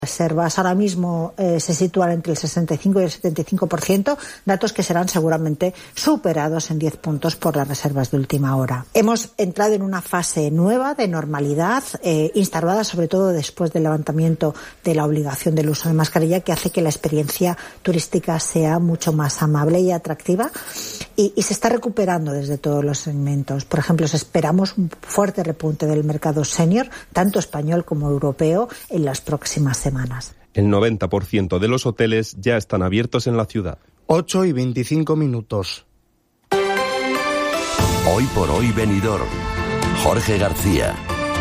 Reservas ahora mismo se sitúan entre el 65 y el 75%, datos que serán seguramente superados en 10 puntos por las reservas de última hora. Hemos entrado en una fase nueva de normalidad, instaurada sobre todo después del levantamiento de la obligación del uso de mascarilla, que hace que la experiencia turística sea mucho más amable y atractiva, y se está recuperando desde todos los segmentos. Por ejemplo, esperamos un fuerte repunte del mercado senior, tanto español como europeo, en las próximas semanas. El 90% de los hoteles ya están abiertos en la ciudad. 8:25. Hoy por hoy Benidorm. Jorge García.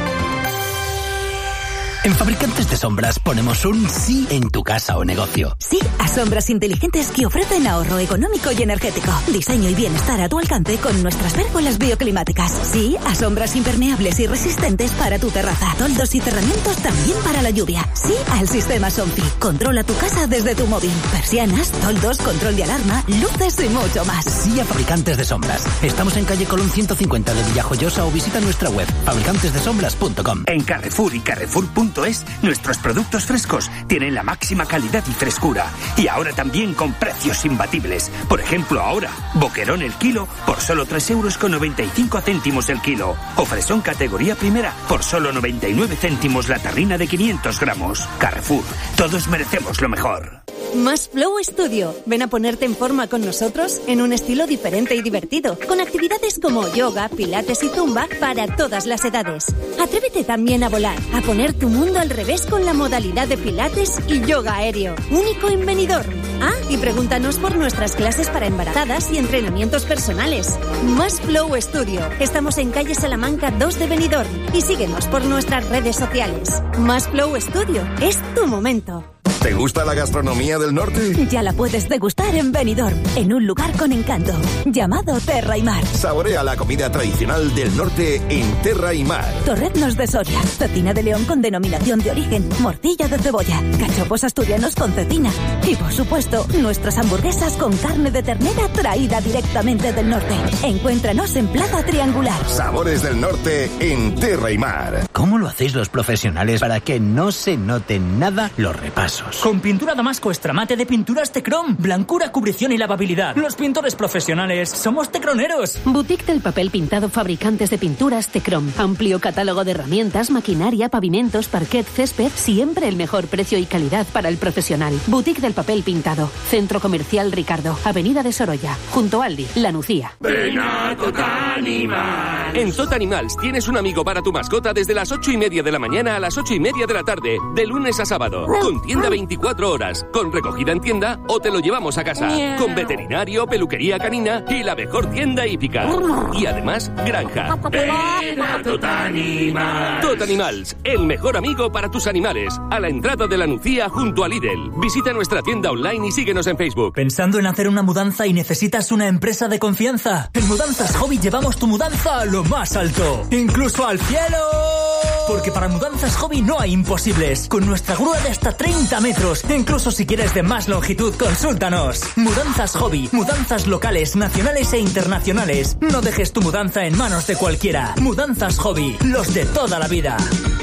En Fabricantes de Sombras ponemos un sí en tu casa o negocio. Sí a sombras inteligentes que ofrecen ahorro económico y energético. Diseño y bienestar a tu alcance con nuestras pérgolas bioclimáticas. Sí a sombras impermeables y resistentes para tu terraza. Toldos y cerramientos también para la lluvia. Sí al sistema Somfy. Controla tu casa desde tu móvil. Persianas, toldos, control de alarma, luces y mucho más. Sí a Fabricantes de Sombras. Estamos en calle Colón 150 de Villajoyosa o visita nuestra web fabricantesdesombras.com. En Carrefour y Carrefour.es nuestros productos frescos tienen la máxima calidad y frescura. Y ahora también con precios imbatibles. Por ejemplo, ahora, boquerón el kilo por solo 3,95 € el kilo. O fresón categoría primera por solo 99 céntimos la tarrina de 500 gramos. Carrefour, todos merecemos lo mejor. Más Flow Studio. Ven a ponerte en forma con nosotros en un estilo diferente y divertido, con actividades como yoga, pilates y zumba para todas las edades. Atrévete también a volar, a poner tu mundo al revés con la modalidad de pilates y yoga aéreo, único en Benidorm. Ah, y pregúntanos por nuestras clases para embarazadas y entrenamientos personales. Más Flow Studio. Estamos en calle Salamanca 2 de Benidorm y síguenos por nuestras redes sociales. Más Flow Studio. Es tu momento. ¿Te gusta la gastronomía del norte? Ya la puedes degustar en Benidorm, en un lugar con encanto, llamado Terra y Mar. Saborea la comida tradicional del norte en Terra y Mar. Torreznos de Soria, cecina de león con denominación de origen, morcilla de cebolla, cachopos asturianos con cecina y, por supuesto, nuestras hamburguesas con carne de ternera traída directamente del norte. Encuéntranos en Plaza Triangular. Sabores del norte en Terra y Mar. ¿Cómo lo hacéis los profesionales para que no se noten nada los repasos? Con pintura Damasco Extramate de Pinturas Tecrom. Blancura, cubrición y lavabilidad. Los pintores profesionales somos tecroneros. Boutique del Papel Pintado Fabricantes de Pinturas Tecrom. Amplio catálogo de herramientas, maquinaria, pavimentos, parquet, césped. Siempre el mejor precio y calidad para el profesional. Boutique del Papel Pintado. Centro Comercial Ricardo. Avenida de Sorolla. Junto a Aldi. La Nucía. Ven a Totanimals. En Totanimals tienes un amigo para tu mascota desde las 8:30 de la mañana a las 8:30 de la tarde. De lunes a sábado. Con tienda 24 horas, con recogida en tienda o te lo llevamos a casa. Con veterinario, peluquería canina y la mejor tienda hípica. Y además, granja. Ven a Totanimals. Totanimals, el mejor amigo para tus animales. A la entrada de la Nucía junto a Lidl. Visita nuestra tienda online y síguenos en Facebook. ¿Pensando en hacer una mudanza y necesitas una empresa de confianza? En Mudanzas Hobby llevamos tu mudanza a lo más alto, incluso al cielo. Porque para Mudanzas Hobby no hay imposibles. Con nuestra grúa de hasta 30 metros. Incluso si quieres de más longitud, consúltanos. Mudanzas Hobby. Mudanzas locales, nacionales e internacionales. No dejes tu mudanza en manos de cualquiera. Mudanzas Hobby. Los de toda la vida.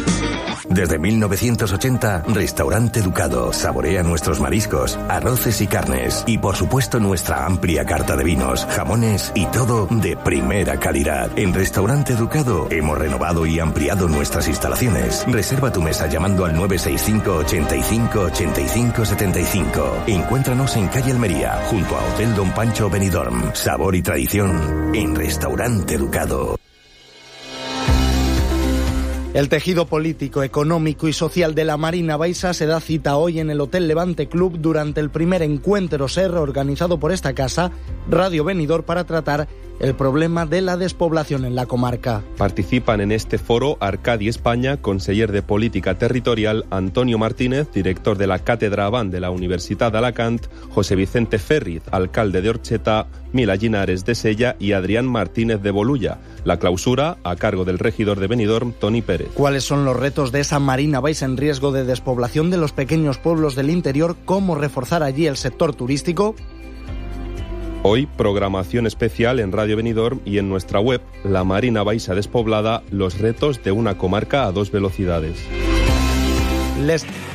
Desde 1980, Restaurante Ducado. Saborea nuestros mariscos, arroces y carnes. Y por supuesto nuestra amplia carta de vinos, jamones y todo de primera calidad. En Restaurante Ducado hemos renovado y ampliado nuestras instalaciones. Reserva tu mesa llamando al 965 85 85 75. Encuéntranos en calle Almería, junto a Hotel Don Pancho Benidorm. Sabor y tradición en Restaurante Ducado. El tejido político, económico y social de la Marina Baixa se da cita hoy en el Hotel Levante Club durante el primer encuentro SER organizado por esta casa, Radio Benidorm, para tratar el problema de la despoblación en la comarca. Participan en este foro Arcadi España, conseller de Política Territorial, Antonio Martínez, director de la Cátedra Avant de la Universitat d'Alacant, José Vicente Ferriz, alcalde de Orcheta, Mila Llinares de Sella y Adrián Martínez de Bolulla. La clausura a cargo del regidor de Benidorm, Toni Pérez. ¿Cuáles son los retos de esa Marina Baixa en riesgo de despoblación de los pequeños pueblos del interior? ¿Cómo reforzar allí el sector turístico? Hoy, programación especial en Radio Benidorm y en nuestra web, La Marina Baixa Despoblada, los retos de una comarca a 2 velocidades.